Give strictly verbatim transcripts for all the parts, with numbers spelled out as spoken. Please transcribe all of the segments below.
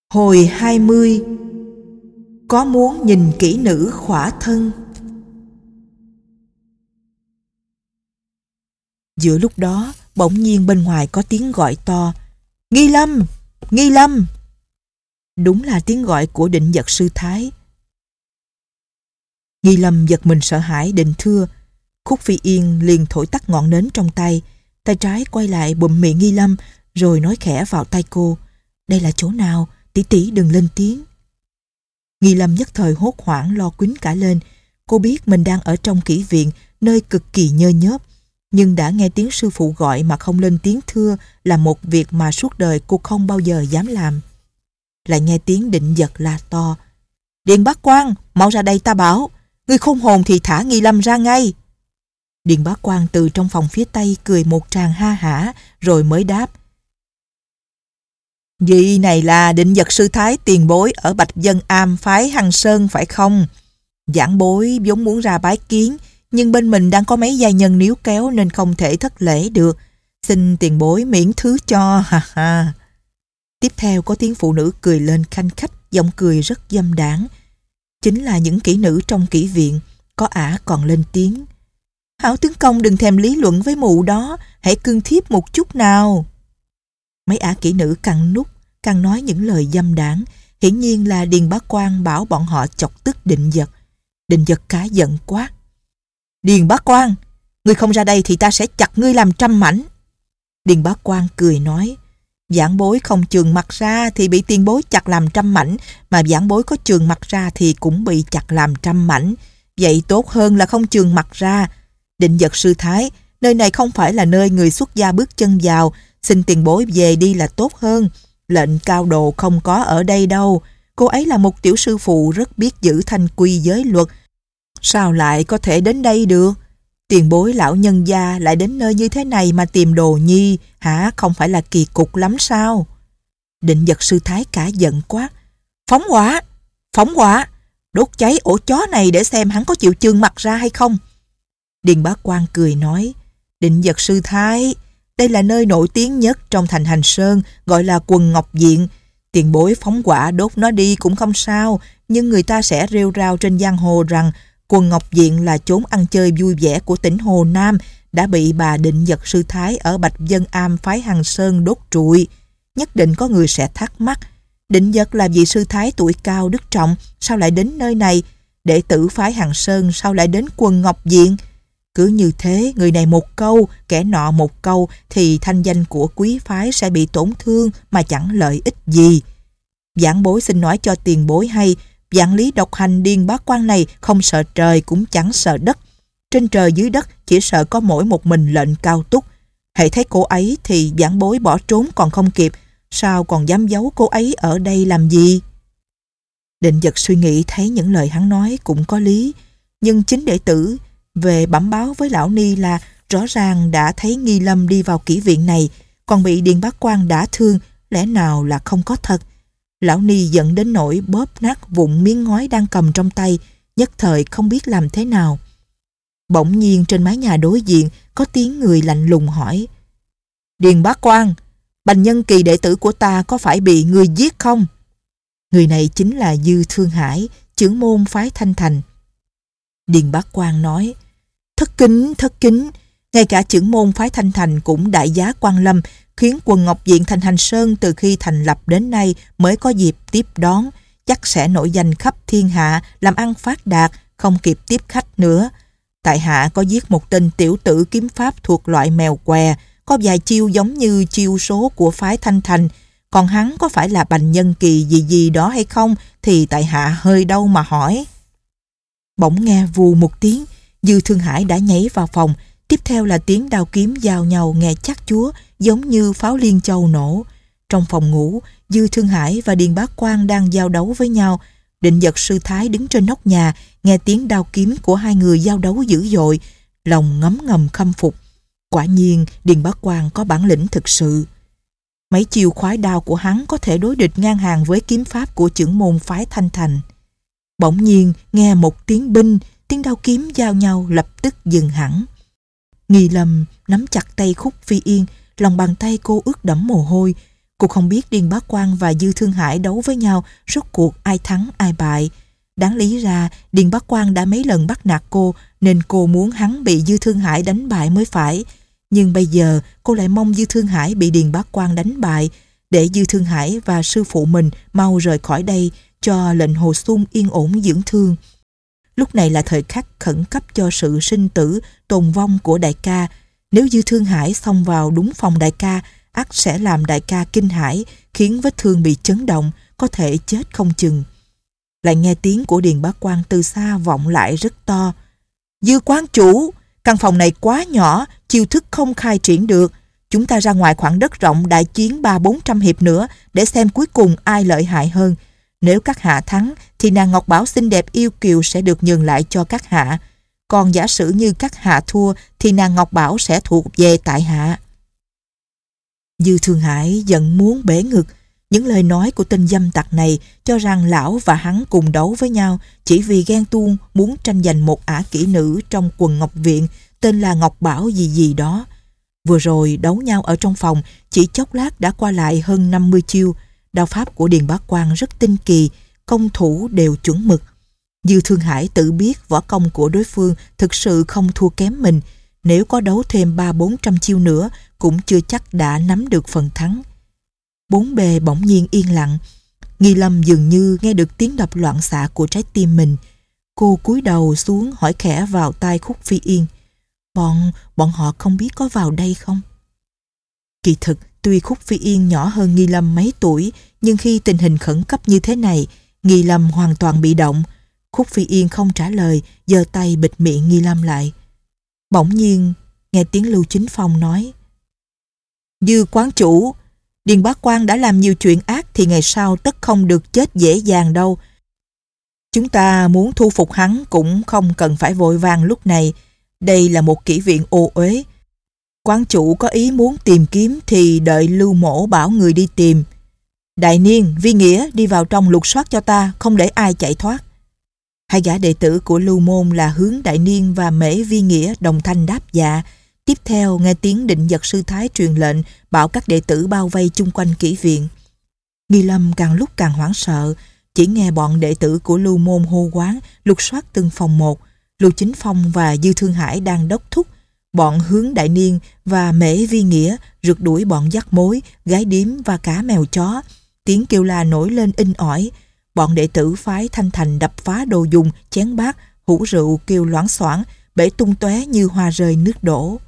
Hồi hai mươi. Có muốn nhìn kỹ nữ khỏa thân. Giữa lúc đó, bỗng nhiên bên ngoài có tiếng gọi to: Nghi Lâm! Nghi Lâm! Đúng là tiếng gọi của Định Vật sư thái. Nghi Lâm giật mình sợ hãi, định thưa. Khúc Phi Yên liền thổi tắt ngọn nến trong tay, tay trái quay lại bụm miệng Nghi Lâm, rồi nói khẽ vào tai cô: Đây là chỗ nào? Tỷ tỷ đừng lên tiếng. Nghi Lâm nhất thời hốt hoảng lo quýnh cả lên. Cô biết mình đang ở trong kỹ viện, nơi cực kỳ nhơ nhớp, nhưng đã nghe tiếng sư phụ gọi mà không lên tiếng thưa là một việc mà suốt đời cô không bao giờ dám làm. Lại nghe tiếng Định Vật la to: Điền Bá Quang, mau ra đây ta bảo. Ngươi khôn hồn thì thả Nghi Lâm ra ngay. Điền Bá Quang từ trong phòng phía tây cười một tràng ha hả, rồi mới đáp: Vị này là Định Vật sư thái tiền bối ở Bạch Vân Am phái Hằng Sơn phải không? Giảng bối vốn muốn ra bái kiến, nhưng bên mình đang có mấy gia nhân níu kéo nên không thể thất lễ được. Xin tiền bối miễn thứ cho, ha ha. Tiếp theo có tiếng phụ nữ cười lên khanh khách, giọng cười rất dâm đãng. Chính là những kỹ nữ trong kỹ viện. Có ả còn lên tiếng: Hảo tướng công đừng thèm lý luận với mụ đó, hãy cưng thiếp một chút nào. Mấy ả kỹ nữ càng nút, càng nói những lời dâm đãng. Hiển nhiên là Điền Bá Quang bảo bọn họ chọc tức Định Vật. Định Vật cá giận quát: Điền Bá Quang, ngươi không ra đây thì ta sẽ chặt ngươi làm trăm mảnh. Điền Bá Quang cười nói: Giảng bối không chườn mặt ra thì bị tiền bối chặt làm trăm mảnh, mà giảng bối có chườn mặt ra thì cũng bị chặt làm trăm mảnh. Vậy tốt hơn là không chườn mặt ra. Định Vật sư thái, nơi này không phải là nơi người xuất gia bước chân vào, xin tiền bối về đi là tốt hơn. Lệnh cao đồ không có ở đây đâu. Cô ấy là một tiểu sư phụ rất biết giữ thanh quy giới luật, sao lại có thể đến đây được? Tiền bối lão nhân gia lại đến nơi như thế này mà tìm đồ nhi, hả? Không phải là kỳ cục lắm sao? Định Vật sư thái cả giận quát: Phóng hỏa! Phóng hỏa! Đốt cháy ổ chó này để xem hắn có chịu chương mặt ra hay không. Điền Bá Quang cười nói: Định Vật sư thái, đây là nơi nổi tiếng nhất trong thành Hành Sơn, gọi là Quần Ngọc Viện. Tiền bối phóng hỏa đốt nó đi cũng không sao, nhưng người ta sẽ rêu rao trên giang hồ rằng Quần Ngọc Viện là chốn ăn chơi vui vẻ của tỉnh Hồ Nam, đã bị bà Định Vật sư thái ở Bạch Vân Am phái Hằng Sơn đốt trụi. Nhất định có người sẽ thắc mắc: Định Vật là vị sư thái tuổi cao đức trọng, sao lại đến nơi này? Đệ tử phái Hằng Sơn sao lại đến Quần Ngọc Viện? Cứ như thế, người này một câu, kẻ nọ một câu, thì thanh danh của quý phái sẽ bị tổn thương mà chẳng lợi ích gì. Giảng bối xin nói cho tiền bối hay, vạn lý độc hành Điền Bá Quang này không sợ trời cũng chẳng sợ đất. Trên trời dưới đất chỉ sợ có mỗi một mình lệnh Cao Túc. Hãy thấy cô ấy thì giảng bối bỏ trốn còn không kịp, sao còn dám giấu cô ấy ở đây làm gì? Định Vật suy nghĩ thấy những lời hắn nói cũng có lý, nhưng chính đệ tử về bẩm báo với lão ni là rõ ràng đã thấy Nghi Lâm đi vào kỹ viện này, còn bị Điền Bá Quang đả thương, lẽ nào là không có thật? Lão ni giận đến nỗi bóp nát vụn miếng ngói đang cầm trong tay, nhất thời không biết làm thế nào. Bỗng nhiên trên mái nhà đối diện có tiếng người lạnh lùng hỏi: Điền Bá Quang, Bành Nhân Kỳ đệ tử của ta có phải bị người giết không? Người này chính là Dư Thương Hải, trưởng môn phái Thanh Thành. Điền Bá Quang nói: Thất kính, thất kính, ngay cả trưởng môn phái Thanh Thành cũng đại giá quan lâm, khiến Quần Ngọc Viện thành Hành Sơn từ khi thành lập đến nay mới có dịp tiếp đón, chắc sẽ nổi danh khắp thiên hạ, làm ăn phát đạt, không kịp tiếp khách nữa. Tại hạ có giết một tên tiểu tử kiếm pháp thuộc loại mèo què, có vài chiêu giống như chiêu số của phái Thanh Thành, còn hắn có phải là Bành Nhân Kỳ gì gì đó hay không thì tại hạ hơi đâu mà hỏi. Bỗng nghe vù một tiếng, Dư Thương Hải đã nhảy vào phòng, tiếp theo là tiếng đao kiếm giao nhau nghe chát chúa giống như pháo liên châu nổ. Trong phòng ngủ, Dư Thương Hải và Điền Bá Quang đang giao đấu với nhau. Định Vật sư thái đứng trên nóc nhà, nghe tiếng đao kiếm của hai người giao đấu dữ dội, lòng ngấm ngầm khâm phục. Quả nhiên Điền Bá Quang có bản lĩnh thực sự. Mấy chiêu khoái đao của hắn có thể đối địch ngang hàng với kiếm pháp của trưởng môn phái Thanh Thành. Bỗng nhiên nghe một tiếng binh, tiếng đao kiếm giao nhau lập tức dừng hẳn. Nghi Lâm nắm chặt tay Khúc Phi Yên, lòng bàn tay cô ướt đẫm mồ hôi. Cô không biết Điền Bá Quang và Dư Thương Hải đấu với nhau rốt cuộc ai thắng ai bại. Đáng lý ra Điền Bá Quang đã mấy lần bắt nạt cô nên cô muốn hắn bị Dư Thương Hải đánh bại mới phải. Nhưng bây giờ cô lại mong Dư Thương Hải bị Điền Bá Quang đánh bại để Dư Thương Hải và sư phụ mình mau rời khỏi đây cho lệnh Hồ Xung yên ổn dưỡng thương. Lúc này là thời khắc khẩn cấp cho sự sinh tử tồn vong của đại ca. Nếu Dư Thương Hải xông vào đúng phòng đại ca, ắt sẽ làm đại ca kinh hãi, khiến vết thương bị chấn động, có thể chết không chừng. Lại nghe tiếng của Điền Bá Quang từ xa vọng lại rất to. Dư quán chủ, căn phòng này quá nhỏ, chiêu thức không khai triển được. Chúng ta ra ngoài khoảng đất rộng đại chiến ba bốn trăm hiệp nữa để xem cuối cùng ai lợi hại hơn. Nếu các hạ thắng thì nàng Ngọc Bảo xinh đẹp yêu kiều sẽ được nhường lại cho các hạ. Còn giả sử như các hạ thua thì nàng Ngọc Bảo sẽ thuộc về tại hạ. Dư Thương Hải giận muốn bể ngực. Những lời nói của tên dâm tặc này cho rằng lão và hắn cùng đấu với nhau chỉ vì ghen tuông muốn tranh giành một ả kỹ nữ trong quần Ngọc Viện tên là Ngọc Bảo gì gì đó. Vừa rồi đấu nhau ở trong phòng, chỉ chốc lát đã qua lại hơn năm mươi chiêu. Đao pháp của Điền Bá Quang rất tinh kỳ, công thủ đều chuẩn mực. Dư Thương Hải tự biết võ công của đối phương thực sự không thua kém mình. Nếu có đấu thêm ba bốn trăm chiêu nữa cũng chưa chắc đã nắm được phần thắng. Bốn bề bỗng nhiên yên lặng. Nghi Lâm dường như nghe được tiếng đập loạn xạ của trái tim mình. Cô cúi đầu xuống hỏi khẽ vào tai Khúc Phi Yên. Bọn, bọn họ không biết có vào đây không? Kỳ thực, tuy Khúc Phi Yên nhỏ hơn Nghi Lâm mấy tuổi, nhưng khi tình hình khẩn cấp như thế này, Nghi Lâm hoàn toàn bị động. Khúc Phi Yên không trả lời, giơ tay bịt miệng Nghi Lâm lại. Bỗng nhiên, nghe tiếng Lưu Chính Phong nói. Dư quán chủ, Điền Bá Quang đã làm nhiều chuyện ác thì ngày sau tất không được chết dễ dàng đâu. Chúng ta muốn thu phục hắn cũng không cần phải vội vàng lúc này. Đây là một kỹ viện ô uế. Quán chủ có ý muốn tìm kiếm thì đợi Lưu Mỗ bảo người đi tìm. Đại Niên, Vi Nghĩa đi vào trong lục soát cho ta, không để ai chạy thoát. Hai gã đệ tử của Lưu Môn là Hướng Đại Niên và Mễ Vi Nghĩa đồng thanh đáp dạ. Tiếp theo nghe tiếng Định Giật sư thái truyền lệnh bảo các đệ tử bao vây chung quanh kỹ viện. Nghi Lâm càng lúc càng hoảng sợ, chỉ nghe bọn đệ tử của Lưu Môn hô quán lục soát từng phòng một. Lưu Chính Phong và Dư Thương Hải đang đốc thúc. Bọn Hướng Đại Niên và Mễ Vi Nghĩa rượt đuổi bọn dắt mối, gái điếm và cả mèo chó. Tiếng kêu la nổi lên inh ỏi. Bọn đệ tử phái Thanh Thành đập phá đồ dùng, chén bát, hũ rượu kêu loảng xoảng, bể tung tóe như hoa rơi nước đổ.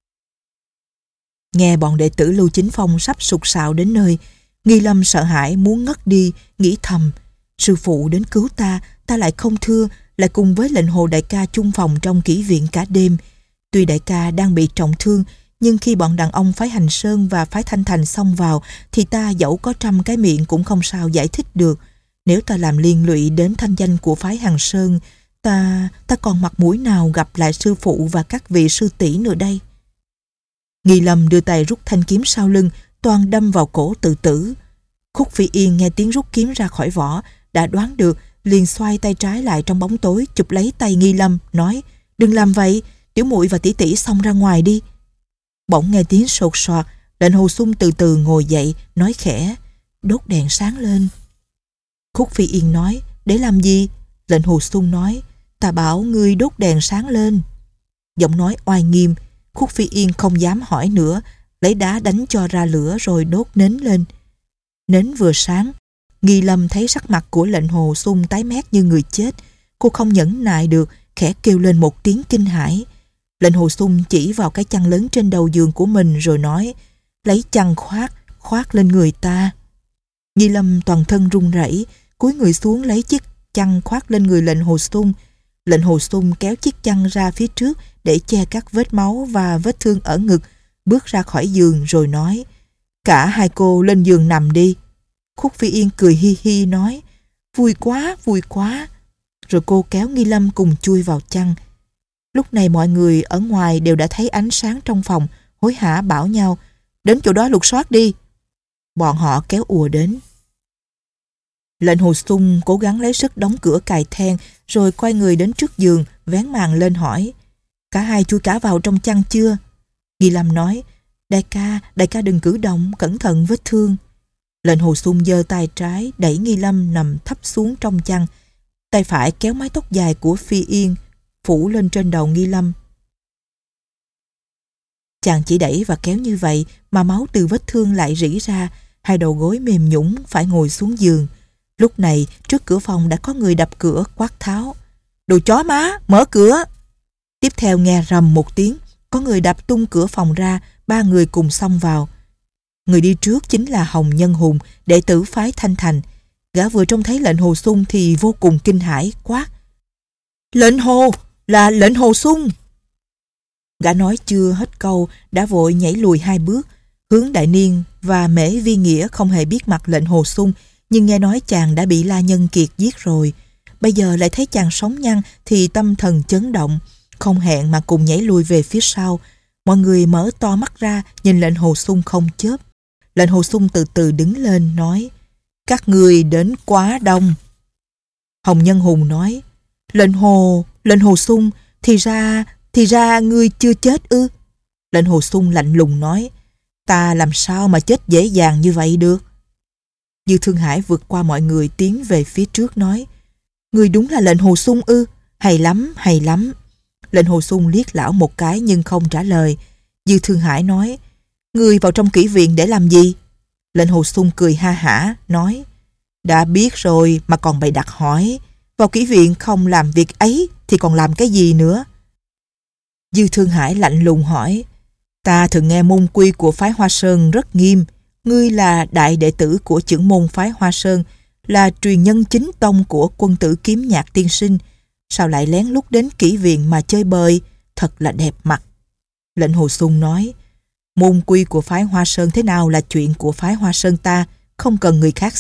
Nghe bọn đệ tử Lưu Chính Phong sắp sụt sạo đến nơi, Nghi Lâm sợ hãi muốn ngất đi, nghĩ thầm. Sư phụ đến cứu ta, ta lại không thưa, lại cùng với lệnh Hồ đại ca chung phòng trong kỹ viện cả đêm. Tuy đại ca đang bị trọng thương, nhưng khi bọn đàn ông phái Hành Sơn và phái Thanh Thành xông vào, thì ta dẫu có trăm cái miệng cũng không sao giải thích được. Nếu ta làm liên lụy đến thanh danh của phái Hành Sơn, ta ta còn mặt mũi nào gặp lại sư phụ và các vị sư tỷ nữa đây? Nghi Lâm đưa tay rút thanh kiếm sau lưng, toan đâm vào cổ tự tử. Khúc Phi Yên nghe tiếng rút kiếm ra khỏi vỏ, đã đoán được, liền xoay tay trái lại trong bóng tối, chụp lấy tay Nghi Lâm, nói: Đừng làm vậy, tiểu muội và tỷ tỷ xông ra ngoài đi. Bỗng nghe tiếng sột soạt, lệnh Hồ Xung từ từ ngồi dậy, nói khẽ: Đốt đèn sáng lên. Khúc Phi Yên nói: Để làm gì? Lệnh Hồ Xung nói: Ta bảo ngươi đốt đèn sáng lên. Giọng nói oai nghiêm. Khúc Phi Yên không dám hỏi nữa, lấy đá đánh cho ra lửa rồi đốt nến lên. Nến vừa sáng, Nghi Lâm thấy sắc mặt của lệnh Hồ Xung tái mét như người chết. Cô không nhẫn nại được, khẽ kêu lên một tiếng kinh hãi. Lệnh Hồ Xung chỉ vào cái chăn lớn trên đầu giường của mình rồi nói: Lấy chăn khoác, khoác lên người ta. Nghi Lâm toàn thân run rẩy, cúi người xuống lấy chiếc chăn khoác lên người lệnh Hồ Xung. Lệnh Hồ Xung kéo chiếc chăn ra phía trước để che các vết máu và vết thương ở ngực, bước ra khỏi giường rồi nói: Cả hai cô lên giường nằm đi. Khúc Phi Yên cười hi hi nói: Vui quá, vui quá. Rồi cô kéo Nghi Lâm cùng chui vào chăn. Lúc này mọi người ở ngoài đều đã thấy ánh sáng trong phòng, hối hả bảo nhau: Đến chỗ đó lục soát đi. Bọn họ kéo ùa đến. Lệnh Hồ Xung cố gắng lấy sức đóng cửa cài then, rồi quay người đến trước giường, vén màn lên hỏi: Cả hai chui cả vào trong chăn chưa? Nghi Lâm nói: Đại ca, đại ca đừng cử động, cẩn thận vết thương. Lệnh Hồ Xung giơ tay trái đẩy Nghi Lâm nằm thấp xuống trong chăn, tay phải kéo mái tóc dài của Phi Yên phủ lên trên đầu Nghi Lâm. Chàng chỉ đẩy và kéo như vậy mà máu từ vết thương lại rỉ ra, hai đầu gối mềm nhũn phải ngồi xuống giường. Lúc này trước cửa phòng đã có người đập cửa quát tháo: "Đồ chó má, mở cửa!" Tiếp theo nghe rầm một tiếng, có người đập tung cửa phòng ra, ba người cùng xông vào. Người đi trước chính là Hồng Nhân Hùng, đệ tử phái Thanh Thành. Gã vừa trông thấy lệnh Hồ Xung thì vô cùng kinh hãi, quát: "Lệnh Hồ, là lệnh Hồ Xung!" Gã nói chưa hết câu đã vội nhảy lùi hai bước. Hướng Đại Niên và Mễ Vi Nghĩa không hề biết mặt lệnh Hồ Xung, nhưng nghe nói chàng đã bị La Nhân Kiệt giết rồi. Bây giờ lại thấy chàng sống nhăn thì tâm thần chấn động, không hẹn mà cùng nhảy lùi về phía sau. Mọi người mở to mắt ra nhìn lệnh Hồ Xung không chớp. Lệnh Hồ Xung từ từ đứng lên nói: "Các người đến quá đông." Hồng Nhân Hùng nói: "Lệnh Hồ, lệnh Hồ Xung, thì ra, thì ra ngươi chưa chết ư?" Lệnh Hồ Xung lạnh lùng nói: "Ta làm sao mà chết dễ dàng như vậy được?" Dư Thương Hải vượt qua mọi người tiến về phía trước nói: "Ngươi đúng là lệnh Hồ Xung ư? Hay lắm, hay lắm." Lệnh Hồ Xung liếc lão một cái nhưng không trả lời. Dư Thương Hải nói: "Ngươi vào trong kỹ viện để làm gì?" Lệnh Hồ Xung cười ha hả nói: "Đã biết rồi mà còn bày đặt hỏi. Vào kỹ viện không làm việc ấy thì còn làm cái gì nữa?" Dư Thương Hải lạnh lùng hỏi: "Ta thường nghe môn quy của phái Hoa Sơn rất nghiêm. Ngươi là đại đệ tử của chưởng môn phái Hoa Sơn, là truyền nhân chính tông của quân tử Kiếm Nhạc tiên sinh. Sao lại lén lút đến kỹ viện mà chơi bời? Thật là đẹp mặt." Lệnh Hồ Xung nói: "Môn quy của phái Hoa Sơn thế nào là chuyện của phái Hoa Sơn ta, không cần người khác